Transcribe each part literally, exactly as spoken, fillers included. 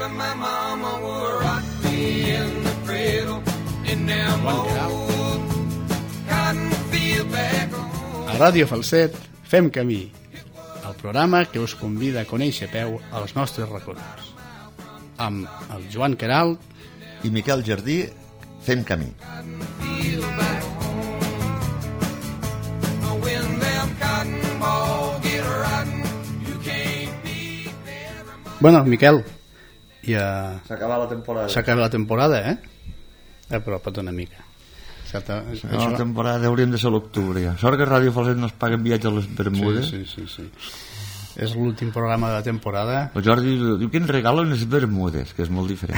A Ràdio Falset fem camí, el programa que us convida a conèixer a peu els nostres racons. Amb el Joan Queralt i Miquel Jardí fent camí. Bueno, Miquel, ja... S'acaba la temporada. S'acaba la temporada, eh? Apropa't una mica. S'acaba la temporada, hauríem de ser a l'octubre ja. Sort que Ràdio Falset no es paguen viatges a les Bermudes. Sí, sí, sí, sí. És l'últim programa de la temporada. El Jordi diu que ens regalen les Bermudes, que és molt diferent.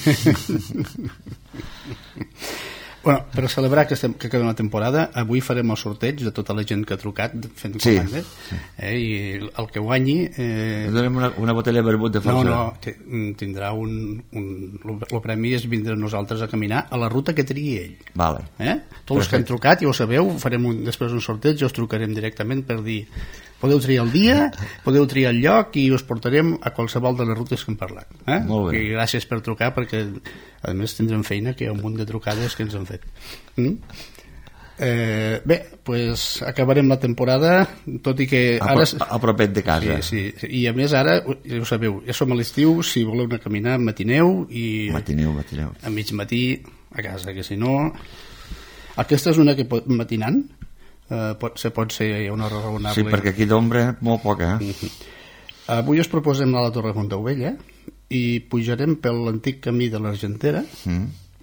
Bueno, per celebrar que, estem, que acabem la temporada, avui farem el sorteig de tota la gent que ha trucat fent sí, comandes, sí. Eh, i el que guanyi eh... donem una, una botella de vermut de falsa. No, no, tindrà un, un el premi és vindre nosaltres a caminar a la ruta que triï ell. Vale. Eh? Tots els que han trucat, ja ho sabeu, farem un, després un sorteig, jo us trucarem directament per dir podeu triar el dia, podeu triar el lloc i us portarem a qualsevol de les rutes que hem parlat. Eh? Molt bé. I gràcies per trucar, perquè a més tindrem feina, que hi ha un munt de trucades que ens han fet. Mm? Eh, bé, pues acabarem la temporada, tot i que ara... A, a propet de casa. Sí, sí, i a més ara, ja ho sabeu, ja som a l'estiu, si voleu anar a caminar, matineu i... Matineu, matineu. A mig matí, a casa, que si no... Aquesta és una que pot, matinant, Uh, pot ser, pot ser una hora raonable. Sí, perquè aquí d'ombra molt poca. Eh? Uh-huh. Avui us proposem anar a la Torre Fontaubella i pujarem per l'antic camí de l'Argentera mm.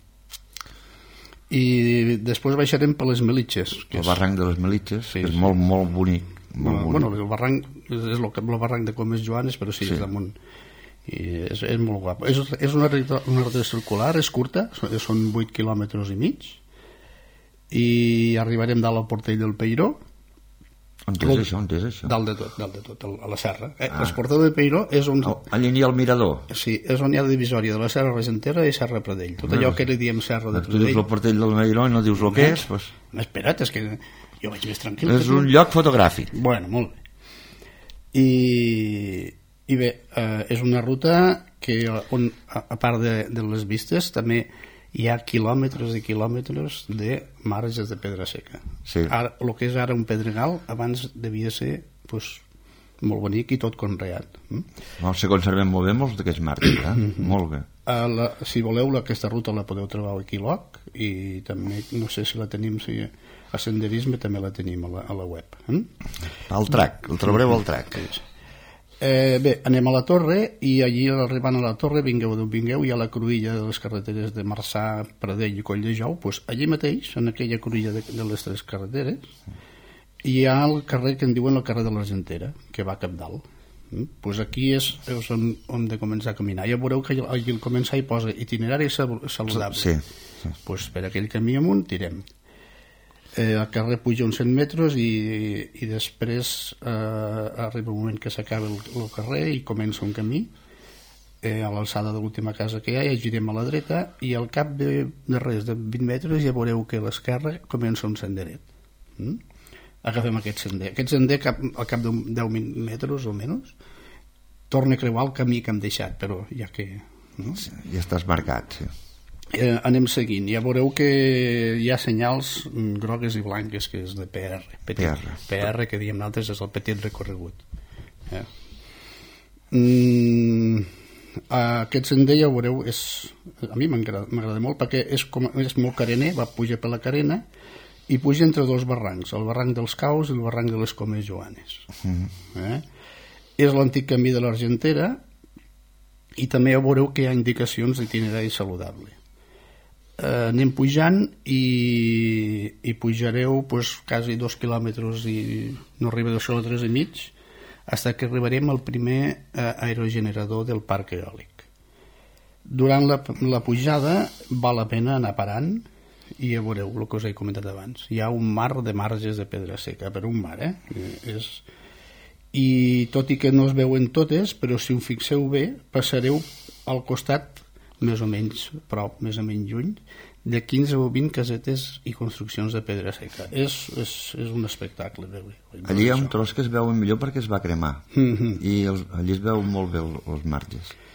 i després baixarem per les Melitxes, que el és... barranc de les Melitxes, sí, que és sí. molt, molt bonic, molt bueno, bonic. Bueno, el barranc és el, el barranc de Comes Joanes, però sí, sí. És damunt i és, és molt guapo. És, és una ruta, una ruta circular, és curta, són vuit quilòmetres i mig, i arribarem dalt al Portell del Peiró. On és això? On és això? Dalt de tot, dalt de tot, a la serra. Eh? Ah. El Portell del Peiró és on... Oh, allà n'hi ha el mirador. Sí, és on hi ha la divisòria de la Serra Argentera i Serra Pradell. Tot allò que li diem Serra de Pradell. Tu dius el Portell del Peiró i no dius el que és? Pues... Espera't, és que jo vaig més tranquil. És un lloc fotogràfic. Bueno, molt bé. I, i bé, eh, és una ruta que on, a, a part de, de les vistes, també hi ha quilòmetres i quilòmetres de marges de pedra seca. Sí. Ara, el que és ara un pedregal abans devia ser pues, molt bonic i tot conreat. Mm? No, se conserven molt bé molts d'aquests marges, eh? Mm-hmm. Molt bé. A la, si voleu, aquesta ruta la podeu trobar a Wikiloc i també, no sé si la tenim, si a Senderisme també la tenim a la, a la web. Mm? Al track, el trobareu al track. Sí. Eh, bé, anem a la Torre i allí arribant a la Torre, vingueu d'on vingueu, hi ha la cruïlla de les carreteres de Marçà, Pradell i Coll de Jou, doncs allí mateix, en aquella cruïlla de, de les tres carreteres, hi ha el carrer que en diuen el carrer de l'Argentera, que va cap dalt. Mm? Doncs aquí és, és on, on de començar a caminar. Ja veureu que allí al començar hi posa itinerari saludable. Sí, sí. Doncs per aquell camí amunt tirem. Eh, el carrer puja uns cent metres i, i després eh, arriba un moment que s'acaba el, el carrer i comença un camí eh, a l'alçada de l'última casa que hi ha, i girem a la dreta i al cap de, de res de vint metres ja veureu que a l'esquerra comença un senderet. Mm? Agafem aquest sender aquest sender cap, al cap de deu metres o menys torna a creuar el camí que hem deixat, però ja que no? Sí, ja estàs marcat, sí. Eh, anem seguint, ja veureu que hi ha senyals grogues i blanques que és de P R P R, P R que diem nosaltres és el petit recorregut. eh. mm, aquest sender ja veureu és, a mi m'agrada molt perquè és, com, és molt carener, va pujar per la carena i puja entre dos barrancs, el barranc dels Caus i el barranc de les Comes Joanes. mm. eh? És l'antic camí de l'Argentera i també ja veureu que hi ha indicacions d'itinerari saludable. Uh, anem pujant i, i pujareu pues, quasi dos quilòmetres i no arriba a dos quilòmetres i mig fins que arribarem al primer uh, aerogenerador del parc eòlic. Durant la, la pujada val la pena anar parant i ja veureu el que us he comentat abans, hi ha un mar de marges de pedra seca, però un mar, eh? És... i tot i que no es veuen totes, però si ho fixeu bé passareu al costat més o menys prop, més o menys lluny, de quinze o vint casetes i construccions de pedra seca. És, és, és un espectacle veure. Allí hi ha un tros que es veuen millor perquè es va cremar. Mm-hmm. I els, allí es veu molt bé el, els marges.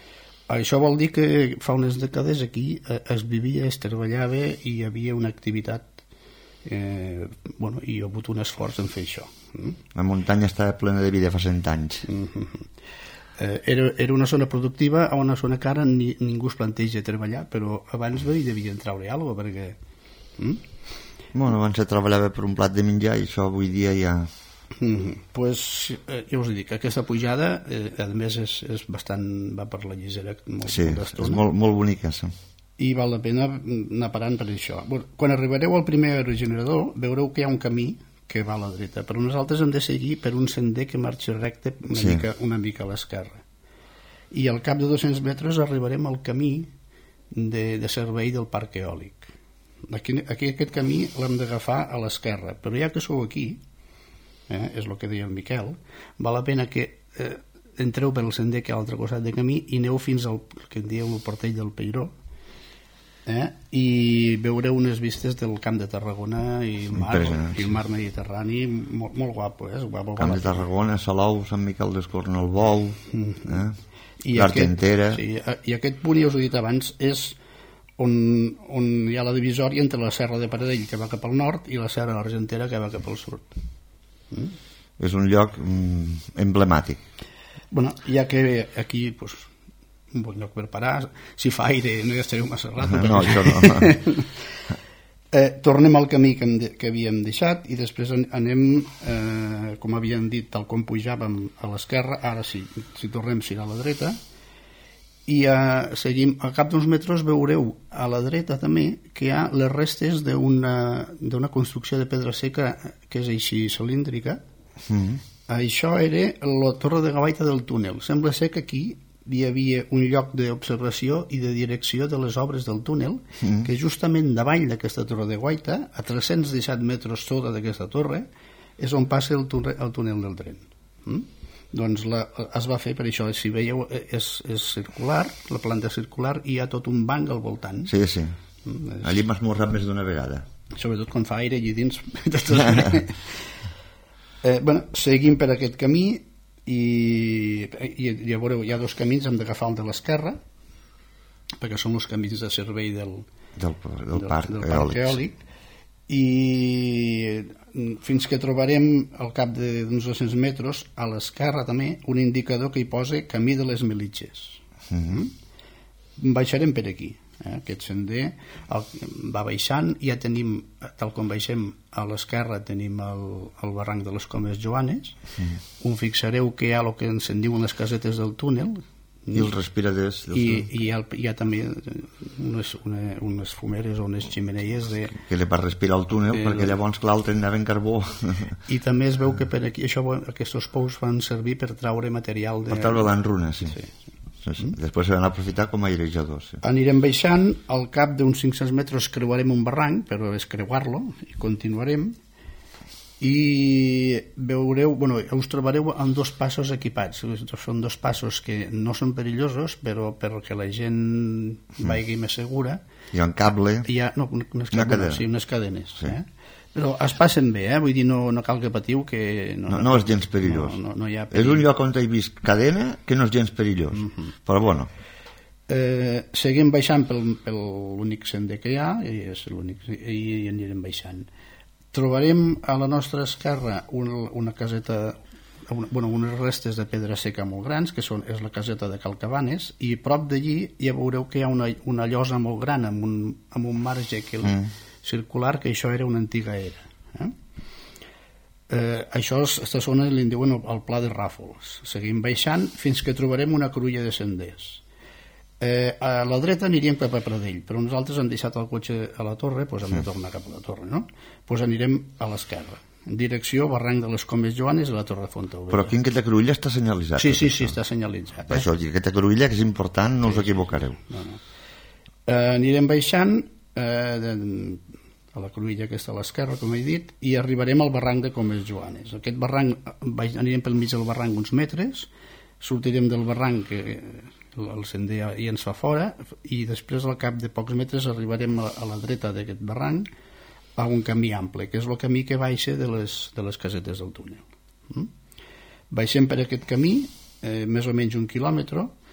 Això vol dir que fa unes dècades aquí es vivia, es treballava i hi havia una activitat, eh, bueno, i hi ha hagut un esforç en fer això. Mm? La muntanya estava plena de vida fa cent anys. Mm-hmm. eh, era, era una zona productiva, a una zona que ara ni, ningú es planteja treballar, però abans hi devien treure alguna cosa, perquè... Mm? Bueno, abans se treballava per un plat de menjar i això avui dia ja... Mm-hmm. Pues, eh, ja us dic, aquesta pujada eh, a més és, és bastant, va per la llisera molt, sí, molt és molt, molt bonica, sí. I val la pena anar parant per això. Quan arribareu al primer aerogenerador veureu que hi ha un camí que va a la dreta, però nosaltres hem de seguir per un sender que marxa recte una, sí. mica, una mica a l'esquerra, i al cap de dos-cents metres arribarem al camí de, de servei del parc eòlic. Aquí, aquí aquest camí l'hem d'agafar a l'esquerra, però ja que sou aquí, eh, és el que deia el Miquel, val la pena que eh, entreu pel sender que hi ha a l'altre costat de camí i aneu fins al que en dieu el portell del Peiró, eh? I veureu unes vistes del Camp de Tarragona i el mar, i el mar Mediterrani, molt, molt guapo, eh? Guapo, Camp de Tarragona, Salou, Sant Miquel d'Escornalbou, mm-hmm. eh? l'Argentera. Sí, i aquest punt, ja us he dit abans, és on, on hi ha la divisòria entre la Serra de Paradell, que va cap al nord, i la Serra d'Argentera, que va cap al sud. Mm? És un lloc mm, emblemàtic. Bueno, ja que aquí pues, un bon lloc per parar, si fa aire no hi estareu massa rato, no, no, això no. eh, tornem al camí que, de, que havíem deixat i després anem, eh, com havíem dit, tal com pujàvem a l'esquerra, ara sí, si tornem serà a la dreta, i eh, seguim, al cap d'uns metres veureu a la dreta també que hi ha les restes d'una d'una construcció de pedra seca que és així cilíndrica. Mm-hmm. Això era la torre de gabaita del túnel. Sembla ser que aquí hi havia un lloc d'observació i de direcció de les obres del túnel, mm-hmm. que justament davall d'aquesta torre de guaita, a tres-cents disset metres sota d'aquesta torre, és on passa el túnel, el túnel del tren. Mm? Doncs la, es va fer per això, si veieu és, és circular, la planta circular, i hi ha tot un banc al voltant. Sí, sí, mm, és... allí m'ha esmorrat més d'una vegada, sobretot quan fa aire allí dins. eh, bueno, seguim per aquest camí i, i ja veureu, hi ha dos camins, hem d'agafar el de l'esquerra perquè són els camins de servei del, del, del, del parc, del parc eòlic, i fins que trobarem al cap d'uns dos-cents metres a l'esquerra també un indicador que hi posa camí de les Melitges. Mm-hmm. Baixarem per aquí, eh? Aquest sender el, va baixant, ja tenim, tal com baixem a l'esquerra tenim el, el barranc de les Comes Joanes. Mm-hmm. Un fixareu que hi ha el que ens en diuen les casetes del túnel i els respiradors i, i hi, ha, hi ha també unes, una, unes fumeres o unes ximeneies de... que li va respirar el túnel eh, perquè llavors clar el tren anava en carbó i també es veu que per aquí això, aquests pous van servir per traure material de... per treure l'enruna, sí, sí. sí, sí. Mm? Després se van aprofitar com a airejadors, sí. Anirem baixant, al cap d'uns cinc-cents metres creuarem un barranc, però és creuar-lo i continuarem i veureu, bueno, us trobareu amb dos passos equipats. Són dos passos que no són perillosos, però perquè la gent mm. vagi més segura. Hi ha un cable. Hi ha, no, unes, cadenes, cadena. Sí, unes cadenes. Sí. Eh? Però es passen bé, eh? Vull dir, no, no cal que patiu que... No, no, no és gens perillós. No, no, no hi ha és un lloc on he vist cadena que no és gens perillós. Mm-hmm. Però bueno. Eh, seguim baixant pel, pel l'únic sender que hi ha i, és l'únic, i, i anirem baixant. Trobarem a la nostra esquerra una, una caseta, una, bueno, unes restes de pedra seca molt grans, que són, és la caseta de Calcabanes, i prop d'allí ja veureu que hi ha una, una llosa molt gran amb un, amb un marge que, mm. circular, que això era una antiga era. Eh? Eh, això, aquesta zona li diuen el, el Pla de Ràfols. Seguim baixant fins que trobarem una cruïlla de senders. Eh, a la dreta aniríem cap a Pradell, però nosaltres hem deixat el cotxe a la torre, doncs hem de tornar cap a la torre, no? Doncs anirem a l'esquerra, en direcció barranc de les Comes Joanes i la Torre Fontaubella. Però aquí en aquesta cruïlla està senyalitzat. Sí, sí, sí, està senyalitzat. Per eh? això, aquesta cruïlla, que és important, no sí, us equivocareu. No, no. Eh, anirem baixant eh, de, a la cruïlla que està a l'esquerra, com he dit, i arribarem al barranc de Comes Joanes. Aquest barranc, anirem pel mig del barranc uns metres, sortirem del barranc que el sender i ens fa fora, i després al cap de pocs metres arribarem a, a la dreta d'aquest barranc a un camí ample, que és el camí que baixa de les, de les casetes del túnel. Mm? Baixem per aquest camí, eh, més o menys un quilòmetre,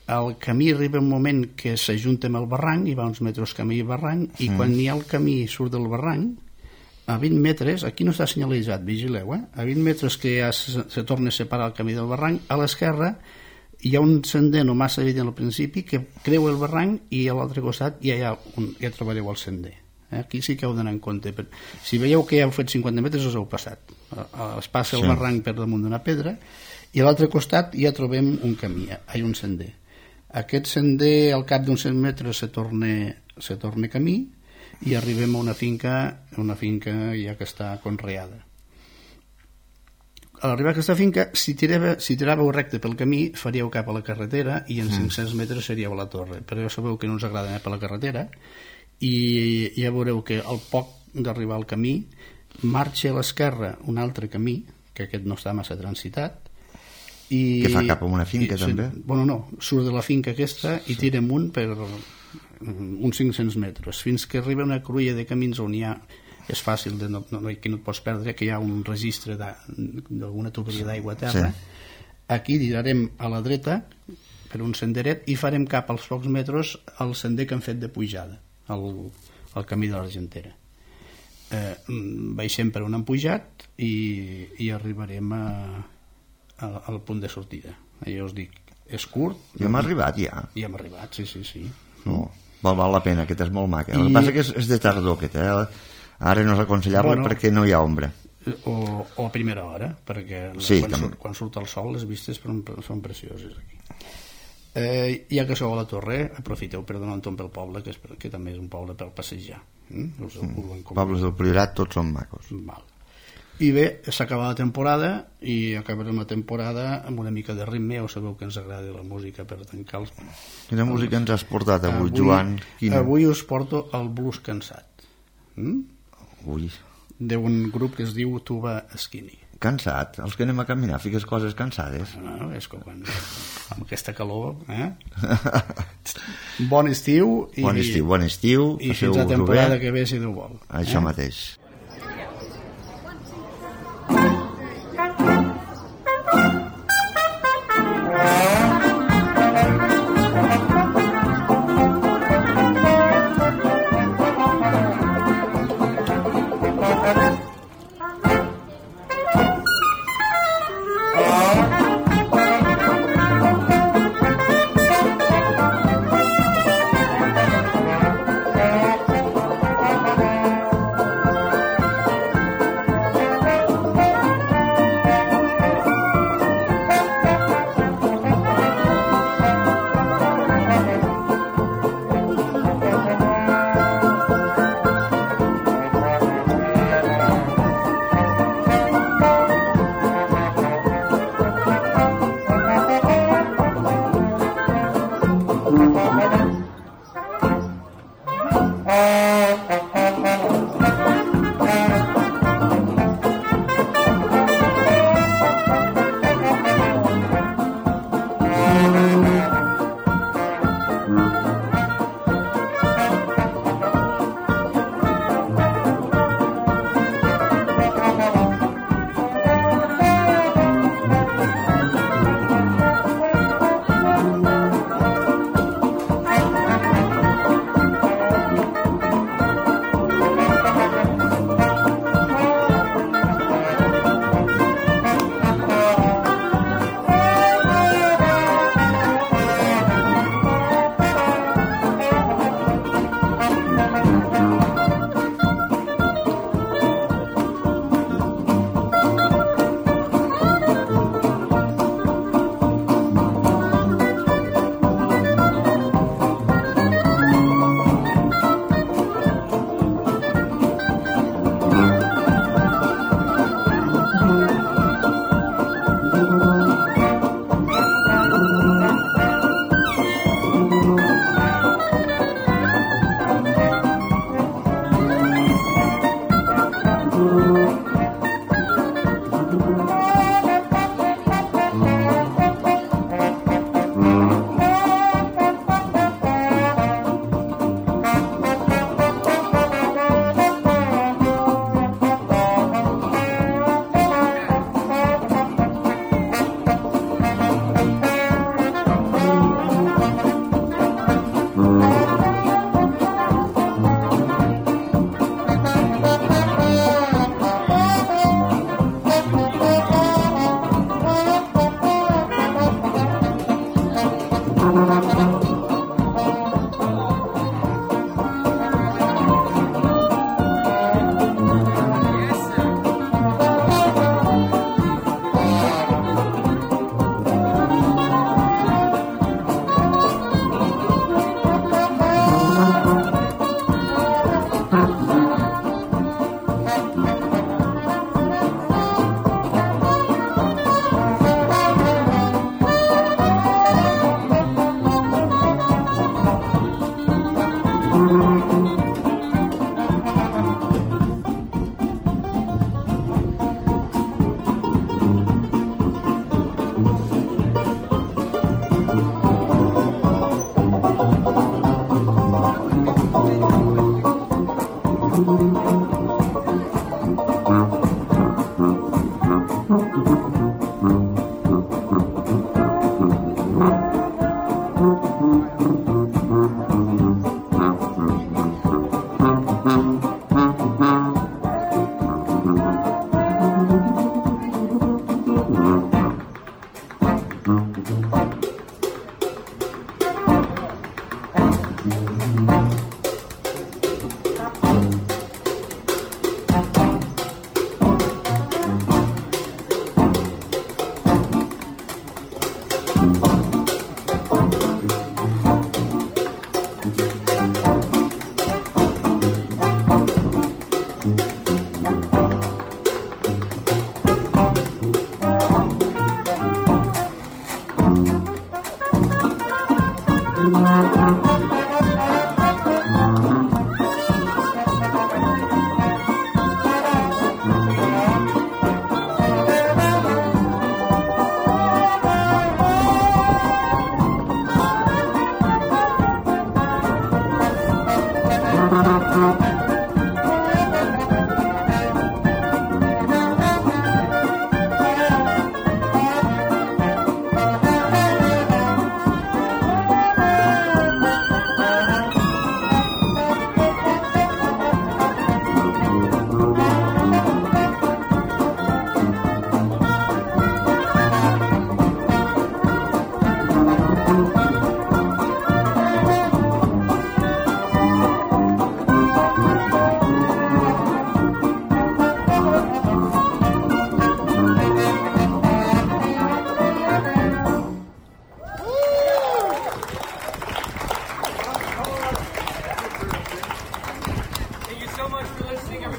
el camí arriba un moment que s'ajunta amb el barranc, hi va uns metres camí i barranc, i mm. quan hi ha el camí surt del barranc, a vint metres, aquí no està senyalitzat, vigileu, eh? A vint metres que ja se, se torna a separar el camí del barranc, a l'esquerra hi ha un sender no massa evident al principi que creua el barranc i a l'altre costat ja, hi ha un, ja trobareu el sender. Eh? Aquí sí que heu d'anar en compte. Si veieu que ja heu fet cinquanta metres, us heu passat. Es passa el sí. barranc per damunt d'una pedra i a l'altre costat ja trobem un camí, hi ha un sender. Aquest sender al cap d'uns cent metres se torna, se torna camí i arribem a una finca, una finca ja que està conreada. A l'arribar a aquesta finca, si tiràveu, si tiràveu recte pel camí, faríeu cap a la carretera i en mm. cinc-cents metres seríeu a la torre. Però ja sabeu que no us agrada anar per la carretera i ja veureu que al poc d'arribar al camí marxa a l'esquerra un altre camí, que aquest no està massa transitat, i, que fa cap a una finca i, també? Bueno, no, surt de la finca aquesta i sí. tira amunt per uns cinc-cents metres, fins que arriba una cruïlla de camins on hi ha, és fàcil, de no, no, que no et pots perdre, que hi ha un registre d'alguna tuberia d'aigua a terra. Sí. Aquí tirarem a la dreta per un senderet i farem cap als pocs metres al sender que han fet de pujada, el, el camí de l'Argentera. Eh, baixem per on han pujat i, i arribarem a, a, al punt de sortida. Ja us dic, és curt. Ja hem arribat, ja. Ja hem arribat, sí, sí, sí. No, val, val la pena, aquest és molt maca. I... El que passa que és, és de tardor, aquest, eh? Ara no és aconsellable bueno, perquè no hi ha ombra. O, o a primera hora, perquè sí, quan, surt, quan surt el sol les vistes són precioses aquí. Eh, ja que sou a la Torre, aprofiteu per donar un tomb pel poble, que, és, que també és un poble per passejar. Mm? Us, mm. Pobles del Priorat tots són macos. Val. I bé, s'acaba la temporada i acabarem la temporada amb una mica de ritme. Ja sabeu que ens agrada la música per tancar els... Quina música ens has portat avui, avui Joan? Quina? Avui us porto el blues cansat. Mm? Ui. D'un grup que es diu Tuba Skinny. Cansat? Els que anem a caminar fiques coses cansades? No, és que quan, amb aquesta calor, eh? Bon estiu i, bon estiu, bon estiu i fins a temporada que ve si Déu vol. Això eh? mateix.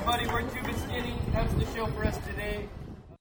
everybody. We're Tube and Skinny. That's the show for us today.